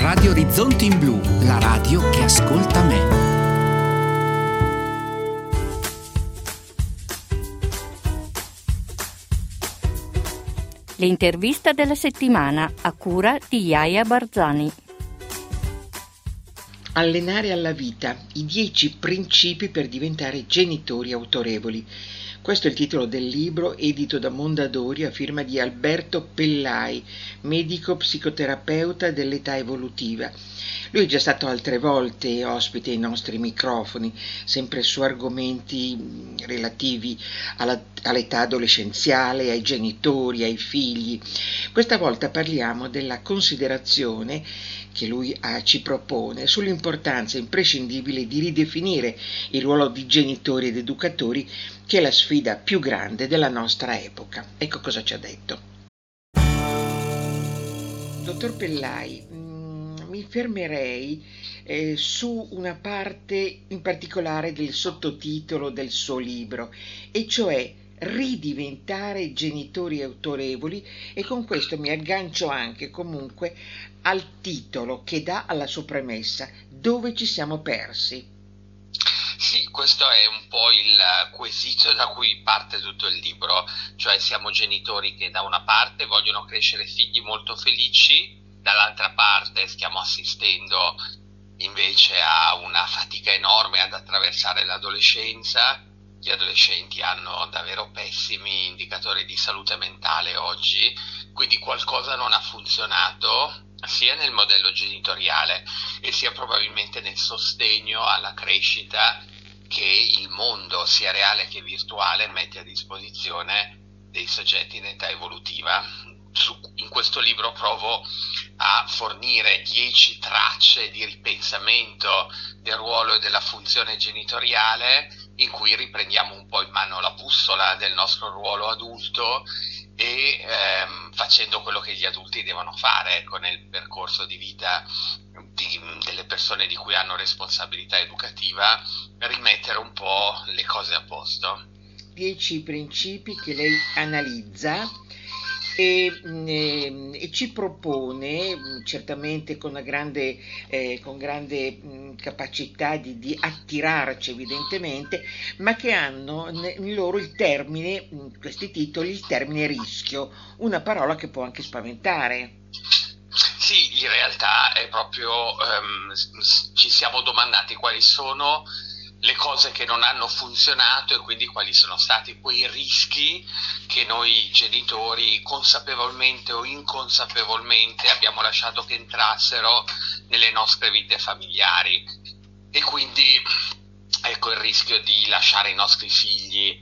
Radio Orizzonti in Blu, la radio che ascolta me. L'intervista della settimana a cura di Yaya Barzani. Allenare alla vita, i 10 principi per diventare genitori autorevoli. Questo è il titolo del libro edito da Mondadori a firma di Alberto Pellai, medico psicoterapeuta dell'età evolutiva. Lui è già stato altre volte ospite ai nostri microfoni, sempre su argomenti relativi all'età adolescenziale, ai genitori, ai figli. Questa volta parliamo della considerazione che lui ci propone sull'importanza imprescindibile di ridefinire il ruolo di genitori ed educatori, che è la sfida più grande della nostra epoca. Ecco cosa ci ha detto. Dottor Pellai, mi fermerei su una parte in particolare del sottotitolo del suo libro, e cioè ridiventare genitori autorevoli, e con questo mi aggancio anche comunque al titolo che dà alla sua premessa: dove ci siamo persi. Sì, questo è un po' il quesito da cui parte tutto il libro, cioè siamo genitori che da una parte vogliono crescere figli molto felici, dall'altra parte stiamo assistendo invece a una fatica enorme ad attraversare l'adolescenza. Gli adolescenti hanno davvero pessimi indicatori di salute mentale oggi, quindi qualcosa non ha funzionato sia nel modello genitoriale e sia probabilmente nel sostegno alla crescita che il mondo, sia reale che virtuale, mette a disposizione dei soggetti in età evolutiva. In questo libro provo a fornire 10 tracce di ripensamento del ruolo e della funzione genitoriale, in cui riprendiamo un po' in mano la bussola del nostro ruolo adulto e facendo quello che gli adulti devono fare nel percorso di vita delle persone di cui hanno responsabilità educativa, rimettere un po' le cose a posto. 10 principi che lei analizza e ci propone, certamente con grande capacità di attirarci evidentemente, ma che hanno in loro il termine, questi titoli, il termine rischio, una parola che può anche spaventare. Sì, in realtà è proprio, ci siamo domandati quali sono le cose che non hanno funzionato e quindi quali sono stati quei rischi che noi genitori consapevolmente o inconsapevolmente abbiamo lasciato che entrassero nelle nostre vite familiari. E quindi ecco il rischio di lasciare i nostri figli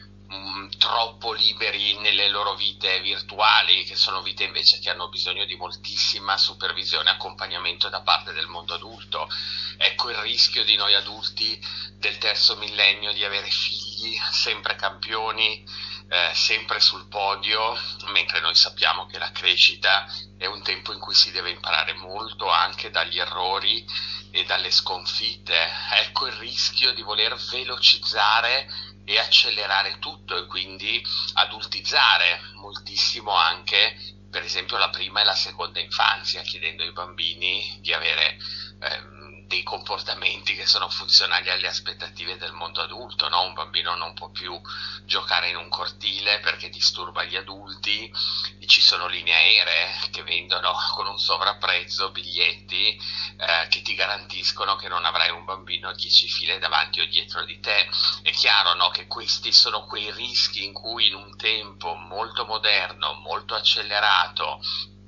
troppo liberi nelle loro vite virtuali, che sono vite invece che hanno bisogno di moltissima supervisione e accompagnamento da parte del mondo adulto. Ecco il rischio di noi adulti del terzo millennio di avere figli sempre campioni, sempre sul podio, mentre noi sappiamo che la crescita è un tempo in cui si deve imparare molto anche dagli errori e dalle sconfitte. Ecco il rischio di voler velocizzare e accelerare tutto e quindi adultizzare moltissimo anche, per esempio, la prima e la seconda infanzia, chiedendo ai bambini di avere dei comportamenti che sono funzionali alle aspettative del mondo adulto, no? Un bambino non può più giocare in un cortile perché disturba gli adulti, e ci sono linee aeree che vendono con un sovrapprezzo biglietti che ti garantiscono che non avrai un bambino 10 file davanti o dietro di te. È chiaro, no, che questi sono quei rischi in cui in un tempo molto moderno, molto accelerato,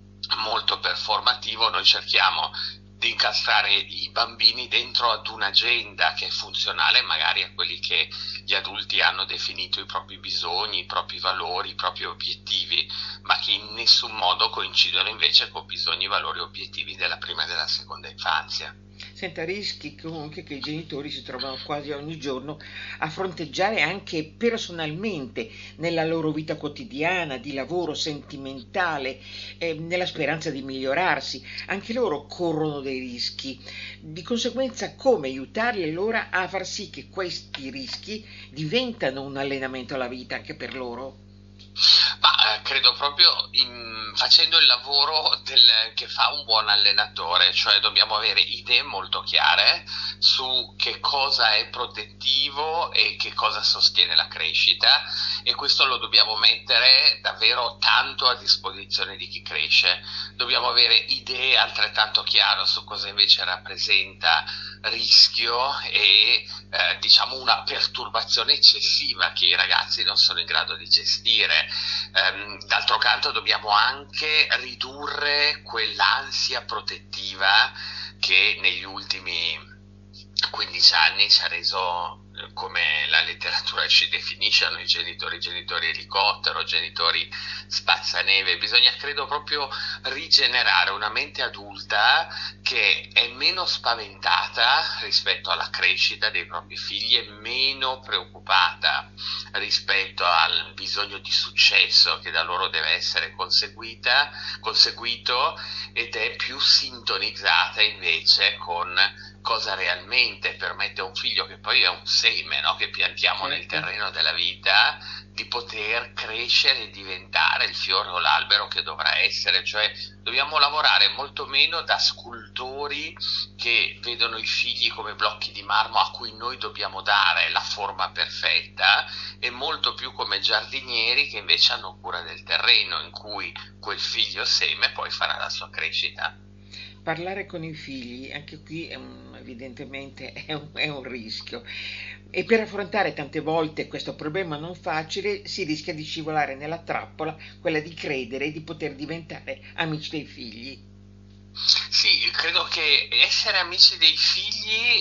molto performativo, noi cerchiamo di incastrare i bambini dentro ad un'agenda che è funzionale magari a quelli che gli adulti hanno definito i propri bisogni, i propri valori, i propri obiettivi, ma che in nessun modo coincidono invece con bisogni, valori e obiettivi della prima e della seconda infanzia. Senta, rischi comunque che i genitori si trovano quasi ogni giorno a fronteggiare anche personalmente nella loro vita quotidiana, di lavoro, sentimentale, nella speranza di migliorarsi. Anche loro corrono dei rischi. Di conseguenza, come aiutarli allora a far sì che questi rischi diventano un allenamento alla vita anche per loro? Ma credo proprio facendo il lavoro che fa un buon allenatore, cioè dobbiamo avere idee molto chiare su che cosa è protettivo e che cosa sostiene la crescita, e questo lo dobbiamo mettere davvero tanto a disposizione di chi cresce. Dobbiamo avere idee altrettanto chiare su cosa invece rappresenta rischio e diciamo una perturbazione eccessiva che i ragazzi non sono in grado di gestire. D'altro canto dobbiamo anche ridurre quell'ansia protettiva che negli ultimi 15 anni ci ha reso, come la letteratura ci definisce, i genitori elicottero, genitori spazzaneve. Bisogna, credo, proprio rigenerare una mente adulta che è meno spaventata rispetto alla crescita dei propri figli, e meno preoccupata rispetto al bisogno di successo che da loro deve essere conseguito, ed è più sintonizzata invece con cosa realmente permette a un figlio, che poi è un seme, no? Che piantiamo nel terreno della vita, di poter crescere e diventare il fiore o l'albero che dovrà essere. Cioè dobbiamo lavorare molto meno da scultori che vedono i figli come blocchi di marmo a cui noi dobbiamo dare la forma perfetta, e molto più come giardinieri che invece hanno cura del terreno in cui quel figlio seme poi farà la sua crescita. Parlare con i figli, anche qui evidentemente è un rischio, e per affrontare tante volte questo problema non facile si rischia di scivolare nella trappola, quella di credere di poter diventare amici dei figli. Sì, credo che essere amici dei figli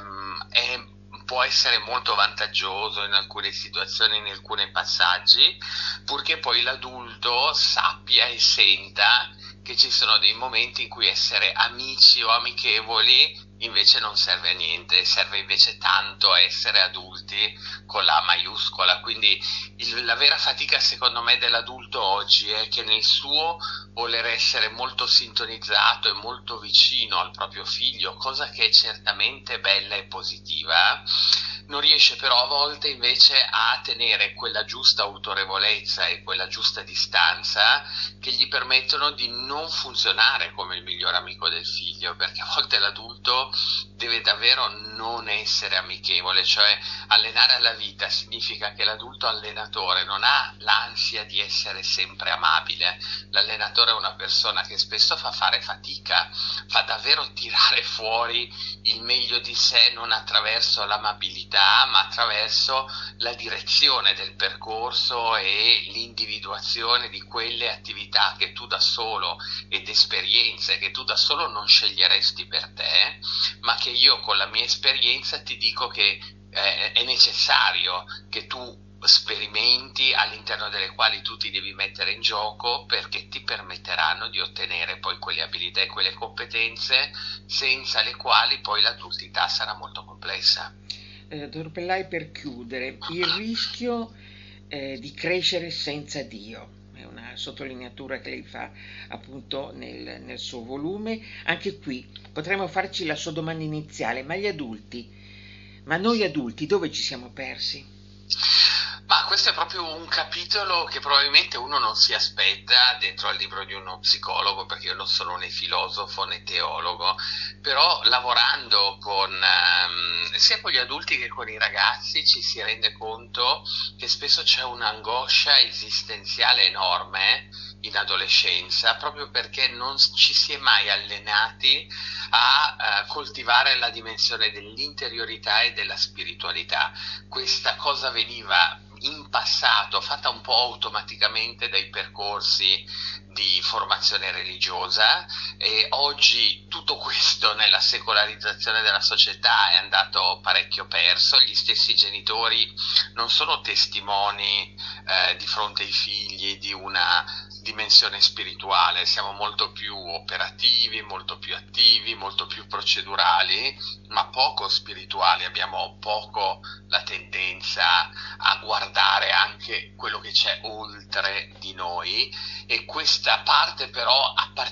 può essere molto vantaggioso in alcune situazioni, in alcuni passaggi, purché poi l'adulto sappia e senta che ci sono dei momenti in cui essere amici o amichevoli invece non serve a niente, serve invece tanto a essere adulti con la A maiuscola. Quindi la vera fatica, secondo me, dell'adulto oggi è che nel suo voler essere molto sintonizzato e molto vicino al proprio figlio, cosa che è certamente bella e positiva, non riesce però a volte invece a tenere quella giusta autorevolezza e quella giusta distanza che gli permettono di non funzionare come il miglior amico del figlio, perché a volte l'adulto deve davvero non essere amichevole. Cioè allenare alla vita significa che l'adulto allenatore non ha l'ansia di essere sempre amabile. L'allenatore è una persona che spesso fa fare fatica, fa davvero tirare fuori il meglio di sé, non attraverso l'amabilità ma attraverso la direzione del percorso e l'individuazione di quelle attività che tu da solo, ed esperienze che tu da solo non sceglieresti per te, ma che io con la mia esperienza ti dico che è necessario che tu sperimenti, all'interno delle quali tu ti devi mettere in gioco, perché ti permetteranno di ottenere poi quelle abilità e quelle competenze senza le quali poi l'adultità sarà molto complessa. Dottor Pellai, per chiudere, il rischio di crescere senza Dio è una sottolineatura che lei fa appunto nel suo volume. Anche qui potremmo farci la sua domanda iniziale: ma noi adulti dove ci siamo persi? Ma questo è proprio un capitolo che probabilmente uno non si aspetta dentro al libro di uno psicologo, perché io non sono né filosofo né teologo, però lavorando sia con gli adulti che con i ragazzi ci si rende conto che spesso c'è un'angoscia esistenziale enorme in adolescenza, proprio perché non ci si è mai allenati a coltivare la dimensione dell'interiorità e della spiritualità. Questa cosa veniva in passato fatta un po' automaticamente dai percorsi di formazione religiosa, e oggi tutto questo nella secolarizzazione della società è andato parecchio perso. Gli stessi genitori non sono testimoni di fronte ai figli di una dimensione spirituale, siamo molto più operativi, molto più attivi, molto più procedurali, ma poco spirituali. Abbiamo poco la tendenza a guardare anche quello che c'è oltre di noi, e questa parte però appartiene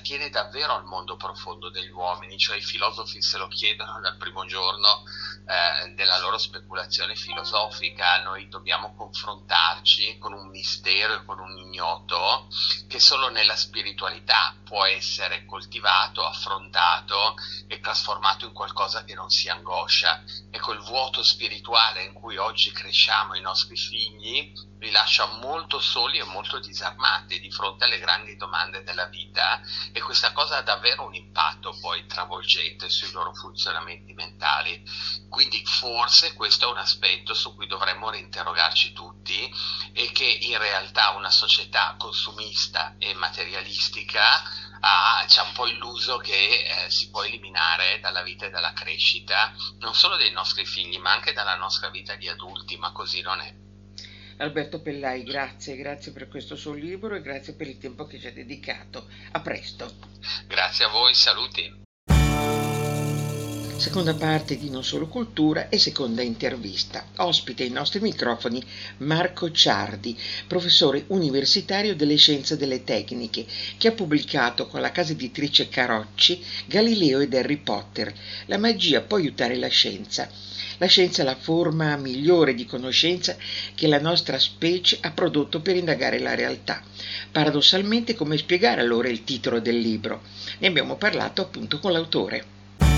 appartiene davvero al mondo profondo degli uomini, cioè i filosofi se lo chiedono dal primo giorno della loro speculazione filosofica. Noi dobbiamo confrontarci con un mistero e con un ignoto che solo nella spiritualità può essere coltivato, affrontato e trasformato in qualcosa che non sia angoscia. Ecco, il vuoto spirituale in cui oggi cresciamo i nostri figli li lascia molto soli e molto disarmati di fronte alle grandi domande della vita, e questa cosa ha davvero un impatto poi travolgente sui loro funzionamenti mentali. Quindi forse questo è un aspetto su cui dovremmo reinterrogarci tutti, e che in realtà una società consumista e materialistica c'è un po' illuso che si può eliminare dalla vita e dalla crescita, non solo dei nostri figli, ma anche dalla nostra vita di adulti, ma così non è. Alberto Pellai, grazie per questo suo libro e grazie per il tempo che ci ha dedicato. A presto. Grazie a voi, saluti. Seconda parte di Non Solo Cultura e seconda intervista. Ospite ai nostri microfoni Marco Ciardi, professore universitario delle scienze delle tecniche, che ha pubblicato con la casa editrice Carocci Galileo ed Harry Potter. La magia può aiutare la scienza. La scienza è la forma migliore di conoscenza che la nostra specie ha prodotto per indagare la realtà. Paradossalmente, come spiegare allora il titolo del libro? Ne abbiamo parlato appunto con l'autore.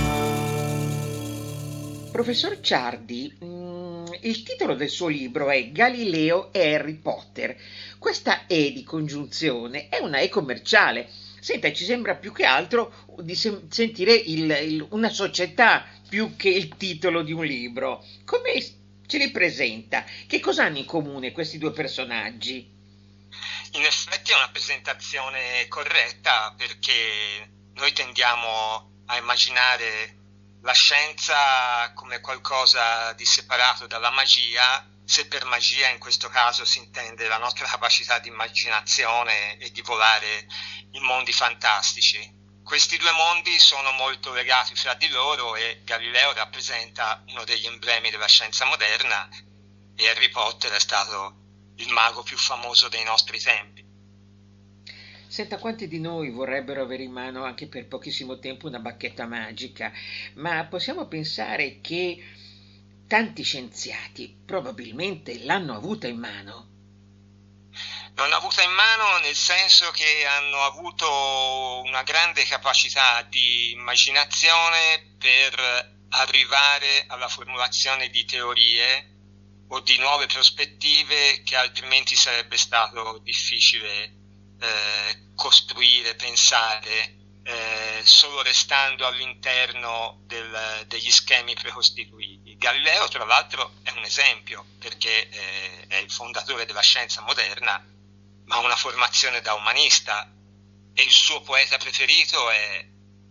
Professor Ciardi, il titolo del suo libro è Galileo e Harry Potter. Questa E di congiunzione è una E commerciale. Senta, ci sembra più che altro di sentire una società più che il titolo di un libro. Come ce li presenta? Che cosa hanno in comune questi due personaggi? In effetti è una presentazione corretta, perché noi tendiamo a immaginare la scienza come qualcosa di separato dalla magia, se per magia in questo caso si intende la nostra capacità di immaginazione e di volare in mondi fantastici. Questi due mondi sono molto legati fra di loro e Galileo rappresenta uno degli emblemi della scienza moderna e Harry Potter è stato il mago più famoso dei nostri tempi. Senta, quanti di noi vorrebbero avere in mano anche per pochissimo tempo una bacchetta magica, ma possiamo pensare che tanti scienziati probabilmente l'hanno avuta in mano. L'hanno avuta in mano nel senso che hanno avuto una grande capacità di immaginazione per arrivare alla formulazione di teorie o di nuove prospettive che altrimenti sarebbe stato difficile costruire, pensare, solo restando all'interno degli schemi precostituiti. Galileo, tra l'altro, è un esempio, perché è il fondatore della scienza moderna, ma ha una formazione da umanista, e il suo poeta preferito è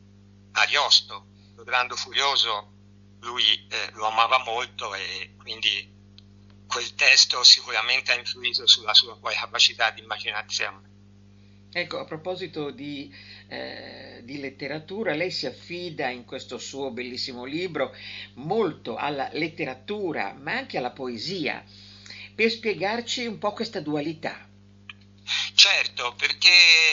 Ariosto, lo grande furioso. Lui lo amava molto e quindi quel testo sicuramente ha influito sulla sua poi capacità di immaginazione. Ecco, a proposito di letteratura, lei si affida in questo suo bellissimo libro molto alla letteratura, ma anche alla poesia, per spiegarci un po' questa dualità. Certo, perché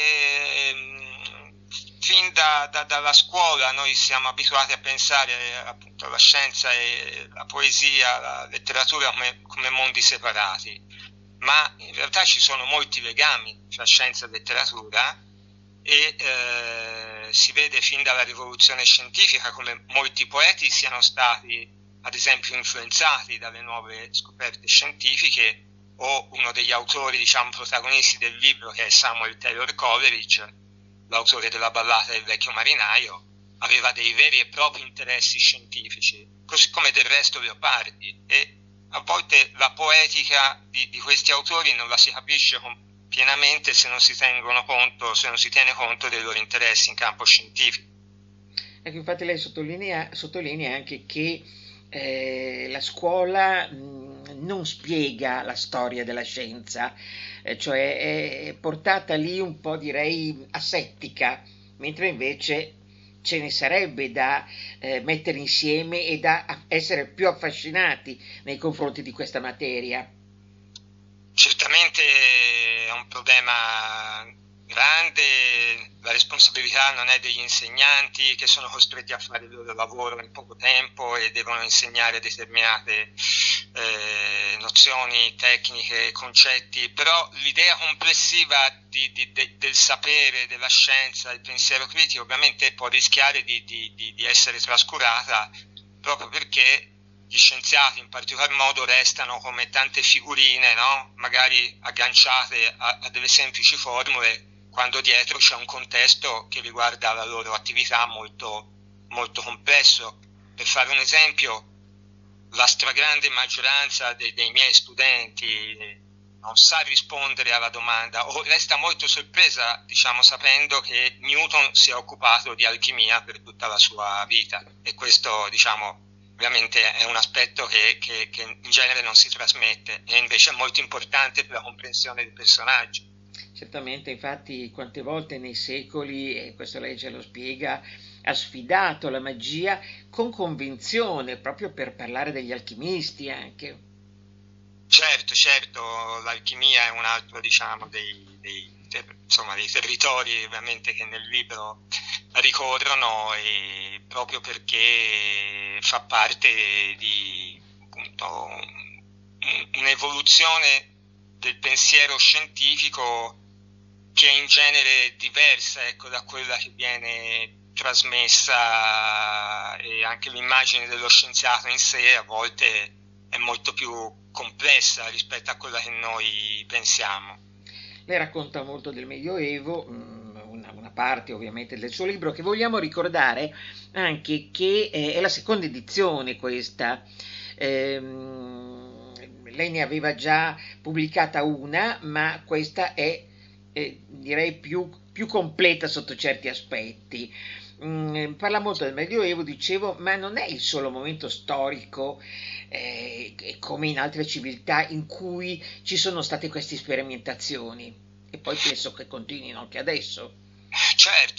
fin dalla scuola noi siamo abituati a pensare appunto alla scienza e la poesia, la letteratura come mondi separati, ma in realtà ci sono molti legami tra scienza e letteratura e si vede fin dalla rivoluzione scientifica come molti poeti siano stati ad esempio influenzati dalle nuove scoperte scientifiche, o uno degli autori protagonisti del libro, che è Samuel Taylor Coleridge, l'autore della ballata del vecchio marinaio, aveva dei veri e propri interessi scientifici, così come del resto Leopardi, e a volte la poetica di questi autori non la si capisce pienamente se non si tiene conto dei loro interessi in campo scientifico. Ecco, infatti lei sottolinea anche che la scuola non spiega la storia della scienza, cioè è portata lì un po', direi, asettica, mentre invece ce ne sarebbe da mettere insieme e da essere più affascinati nei confronti di questa materia. Certamente è un problema grande, la responsabilità non è degli insegnanti che sono costretti a fare il loro lavoro in poco tempo e devono insegnare determinate nozioni, tecniche, concetti, però l'idea complessiva del sapere, della scienza, del pensiero critico ovviamente può rischiare di essere trascurata proprio perché gli scienziati in particolar modo restano come tante figurine, no? Magari agganciate a delle semplici formule, quando dietro c'è un contesto che riguarda la loro attività molto, molto complesso. Per fare un esempio, la stragrande maggioranza dei miei studenti non sa rispondere alla domanda o resta molto sorpresa, diciamo, sapendo che Newton si è occupato di alchimia per tutta la sua vita, e questo, diciamo, ovviamente è un aspetto che in genere non si trasmette e invece è molto importante per la comprensione dei personaggi. Certamente, infatti, quante volte nei secoli, e questo lei ce lo spiega, ha sfidato la magia con convinzione, proprio per parlare degli alchimisti anche. Certo, l'alchimia è un altro, diciamo, dei territori ovviamente che nel libro ricorrono, e proprio perché fa parte di, appunto, un'evoluzione del pensiero scientifico che è in genere diversa, ecco, da quella che viene trasmessa, e anche l'immagine dello scienziato in sé a volte è molto più complessa rispetto a quella che noi pensiamo. Lei racconta molto del Medioevo, una parte ovviamente del suo libro, che vogliamo ricordare anche che è la seconda edizione questa. Lei ne aveva già pubblicata una, ma questa è direi più completa sotto certi aspetti. Parla molto del Medioevo, dicevo, ma non è il solo momento storico come in altre civiltà in cui ci sono state queste sperimentazioni, e poi penso che continuino anche adesso. Certo.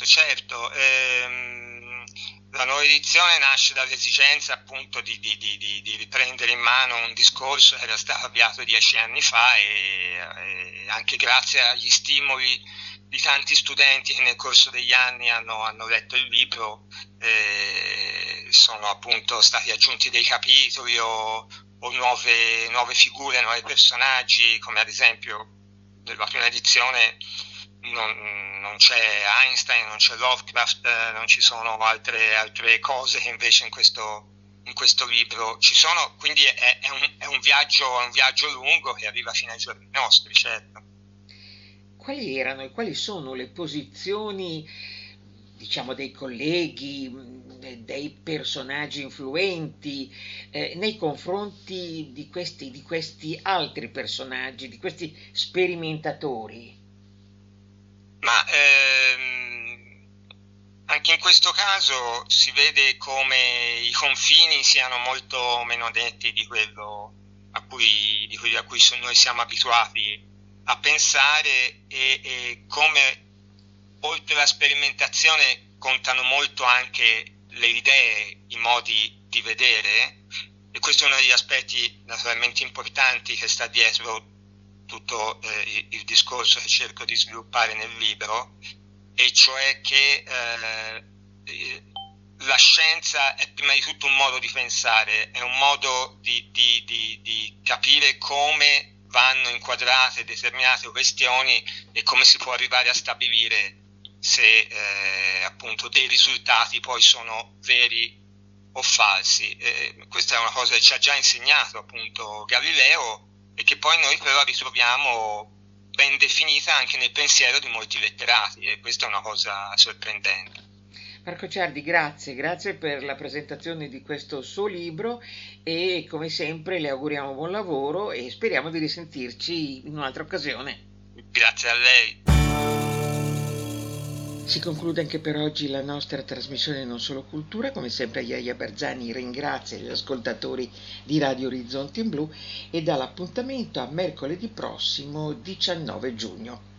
La nuova edizione nasce dall'esigenza appunto di riprendere in mano un discorso che era stato avviato 10 anni fa, e anche grazie agli stimoli di tanti studenti che nel corso degli anni hanno letto il libro, sono appunto stati aggiunti dei capitoli o nuove figure, nuovi personaggi, come ad esempio nella prima edizione non c'è Einstein, non c'è Lovecraft, non ci sono altre cose che invece in questo libro ci sono, quindi è un viaggio lungo che arriva fino ai giorni nostri, certo. Quali erano e quali sono le posizioni, diciamo, dei colleghi, dei personaggi influenti nei confronti di questi altri personaggi, di questi sperimentatori? Ma anche in questo caso si vede come i confini siano molto meno netti di quello a cui noi siamo abituati a pensare, e come oltre alla sperimentazione contano molto anche le idee, i modi di vedere, e questo è uno degli aspetti naturalmente importanti che sta dietro tutto il discorso che cerco di sviluppare nel libro, e cioè che la scienza è prima di tutto un modo di pensare, è un modo di capire come vanno inquadrate determinate questioni e come si può arrivare a stabilire se appunto dei risultati poi sono veri o falsi. Questa è una cosa che ci ha già insegnato appunto Galileo, e che poi noi però ritroviamo ben definita anche nel pensiero di molti letterati, e questa è una cosa sorprendente. Marco Ciardi, grazie per la presentazione di questo suo libro, e come sempre le auguriamo buon lavoro e speriamo di risentirci in un'altra occasione. Grazie a lei. Si conclude anche per oggi la nostra trasmissione Non Solo Cultura. Come sempre Iaia Barzani ringrazia gli ascoltatori di Radio Orizzonti in Blu e dà l'appuntamento a mercoledì prossimo 19 giugno.